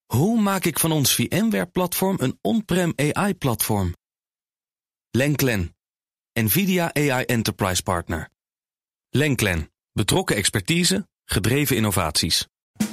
Hoe maak ik van ons VMware-platform een on-prem AI-platform? Lenklen, NVIDIA AI Enterprise Partner. Lenklen, betrokken expertise, gedreven innovaties.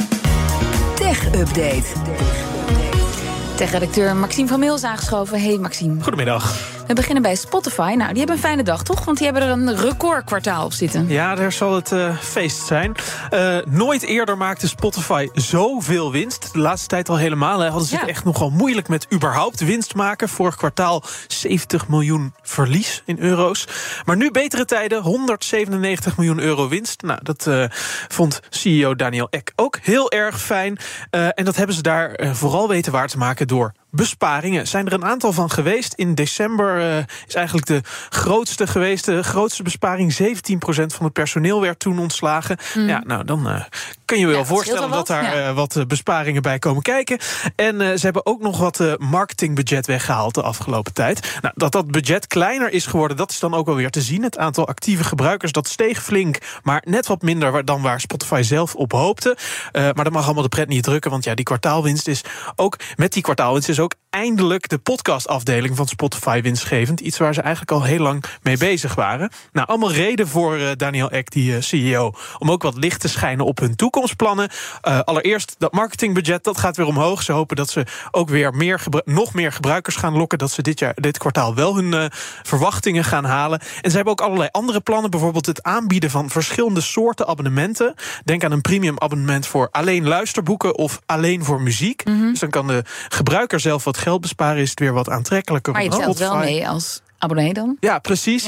Tech Update. Tech-redacteur Maxime van Meel is aangeschoven. Hey Maxime. Goedemiddag. We beginnen bij Spotify. Nou, die hebben een fijne dag, toch? Want die hebben er een recordkwartaal op zitten. Ja, daar zal het feest zijn. Nooit eerder maakte Spotify zoveel winst. De laatste tijd al helemaal. Hadden ze het echt nogal moeilijk met überhaupt winst maken. Vorig kwartaal 70 miljoen verlies in euro's. Maar nu betere tijden, 197 miljoen euro winst. Nou, dat vond CEO Daniel Ek ook heel erg fijn. En dat hebben ze daar vooral weten waar te maken door besparingen. Zijn er een aantal van geweest. In december is eigenlijk de grootste geweest. De grootste besparing, 17% van het personeel werd toen ontslagen. Ja, nou, dan kun je je wel voorstellen dat daar wat besparingen bij komen kijken. En ze hebben ook nog wat marketingbudget weggehaald de afgelopen tijd. Nou, dat budget kleiner is geworden, dat is dan ook wel weer te zien. Het aantal actieve gebruikers, dat steeg flink, maar net wat minder dan waar Spotify zelf op hoopte. Maar dat mag allemaal de pret niet drukken, want ja, die kwartaalwinst is ook, met die kwartaalwinst is ook eindelijk de podcastafdeling van Spotify winstgevend. Iets waar ze eigenlijk al heel lang mee bezig waren. Nou, allemaal reden voor Daniel Ek, die CEO, om ook wat licht te schijnen op hun toekomstplannen. Allereerst, dat marketingbudget, dat gaat weer omhoog. Ze hopen dat ze ook weer nog meer gebruikers gaan lokken, dat ze dit kwartaal wel hun verwachtingen gaan halen. En ze hebben ook allerlei andere plannen, bijvoorbeeld het aanbieden van verschillende soorten abonnementen. Denk aan een premium abonnement voor alleen luisterboeken of alleen voor muziek. Dus dan kan de gebruiker zelf wat geld besparen, is het weer wat aantrekkelijker. Maar je telt wel mee als abonnee dan? Ja, precies.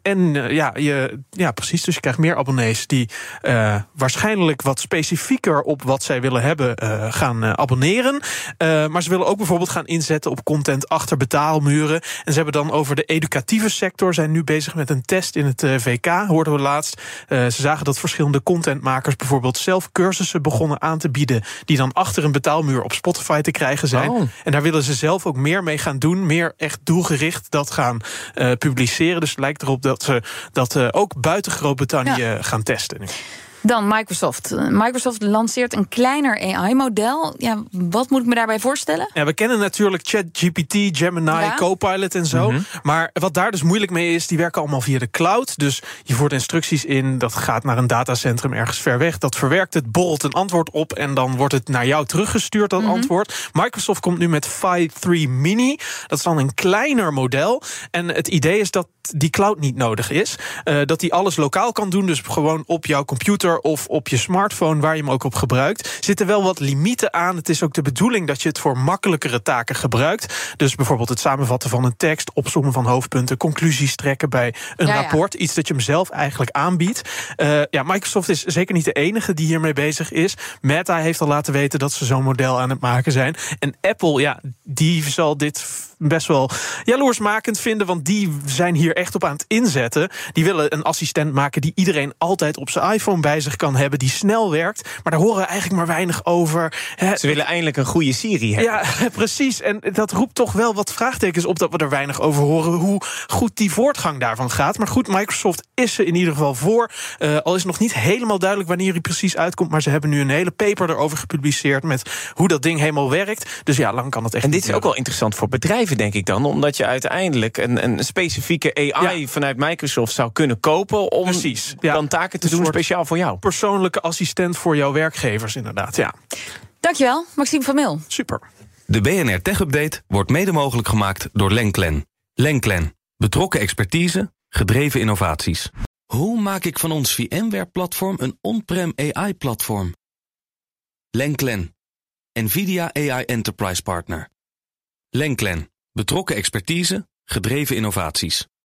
Ja. Precies. Dus je krijgt meer abonnees die waarschijnlijk wat specifieker op wat zij willen hebben gaan abonneren. Maar ze willen ook bijvoorbeeld gaan inzetten op content achter betaalmuren. En ze hebben dan over de educatieve sector, zijn nu bezig met een test in het VK, hoorden we laatst. Ze zagen dat verschillende contentmakers bijvoorbeeld zelf cursussen begonnen aan te bieden, die dan achter een betaalmuur op Spotify te krijgen zijn. Oh. En daar willen ze zelf ook meer mee gaan doen, meer echt doelgericht dat gaan publiceren. Dus het lijkt erop dat ze dat ook buiten Groot-Brittannië gaan testen nu. Dan Microsoft. Microsoft lanceert een kleiner AI-model. Ja, wat moet ik me daarbij voorstellen? Ja, we kennen natuurlijk ChatGPT, Gemini, Copilot en zo. Maar wat daar dus moeilijk mee is, die werken allemaal via de cloud. Dus je voert instructies in, dat gaat naar een datacentrum ergens ver weg. Dat verwerkt het, borrelt een antwoord op en dan wordt het naar jou teruggestuurd, dat antwoord. Microsoft komt nu met Phi 3 Mini. Dat is dan een kleiner model. En het idee is dat die cloud niet nodig is. Dat die alles lokaal kan doen, dus gewoon op jouw computer of op je smartphone, waar je hem ook op gebruikt. Zitten wel wat limieten aan. Het is ook de bedoeling dat je het voor makkelijkere taken gebruikt. Dus bijvoorbeeld het samenvatten van een tekst, opzommen van hoofdpunten, conclusies trekken bij een rapport. Iets dat je hem zelf eigenlijk aanbiedt. Microsoft is zeker niet de enige die hiermee bezig is. Meta heeft al laten weten dat ze zo'n model aan het maken zijn. En Apple, die zal dit best wel jaloersmakend vinden, want die zijn hier echt op aan het inzetten. Die willen een assistent maken die iedereen altijd op zijn iPhone bij zich kan hebben, die snel werkt. Maar daar horen we eigenlijk maar weinig over. Ze willen eindelijk een goede Siri hebben. Ja, precies. En dat roept toch wel wat vraagtekens op dat we er weinig over horen hoe goed die voortgang daarvan gaat. Maar goed, Microsoft is er in ieder geval voor. Al is het nog niet helemaal duidelijk wanneer hij precies uitkomt, maar ze hebben nu een hele paper erover gepubliceerd met hoe dat ding helemaal werkt. Dus ja, lang kan het echt niet. En dit is ook wel interessant voor bedrijven, denk ik dan, omdat je uiteindelijk een specifieke AI vanuit Microsoft zou kunnen kopen om dan taken te doen speciaal voor jou. Persoonlijke assistent voor jouw werkgevers, inderdaad, ja. Dankjewel, Maxime van Meel. Super. De BNR Tech Update wordt mede mogelijk gemaakt door Lenklen. Lenklen, betrokken expertise, gedreven innovaties. Hoe maak ik van ons VMware-platform een on-prem AI-platform? Lenklen, NVIDIA AI Enterprise Partner. Lenklen, betrokken expertise, gedreven innovaties.